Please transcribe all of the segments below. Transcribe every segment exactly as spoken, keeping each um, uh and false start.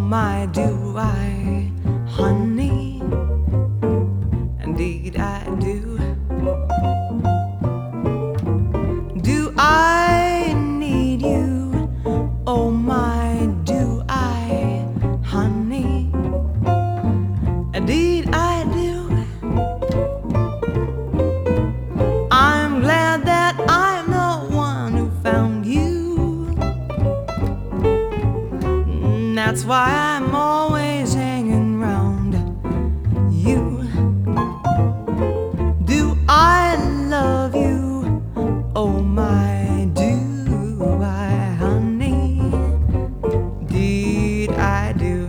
my, do I, honey? Indeed I do. Do I need you? Oh my, do I, honey? Indeed I do. I'm glad that I'm the one who found you. That's why I'm always hanging round you. Do I love you? Oh my, do I, honey? Indeed I do.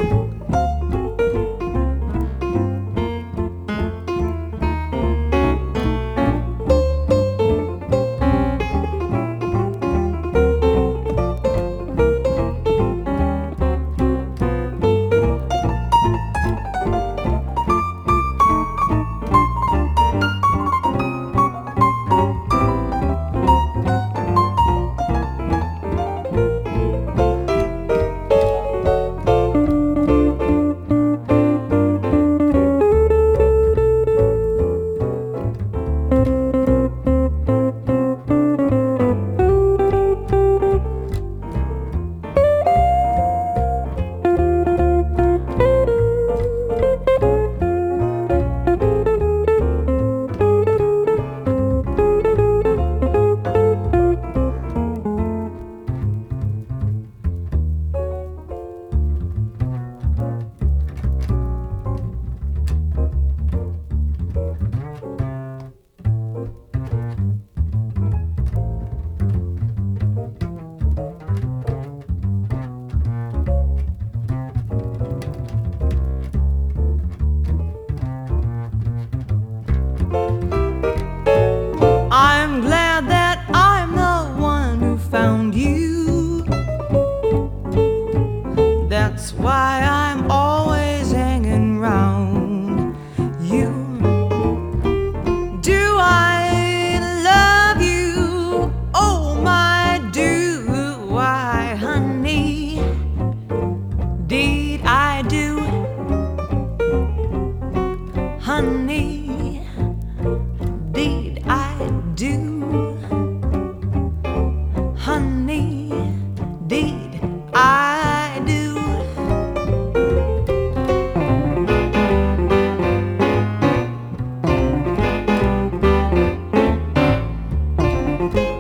I'm glad that I'm the one who found you. That's why I'm always hanging round you. Do I love you? Oh my, do I, honey? Indeed I do, honey. Indeed I do, honey. Indeed I do.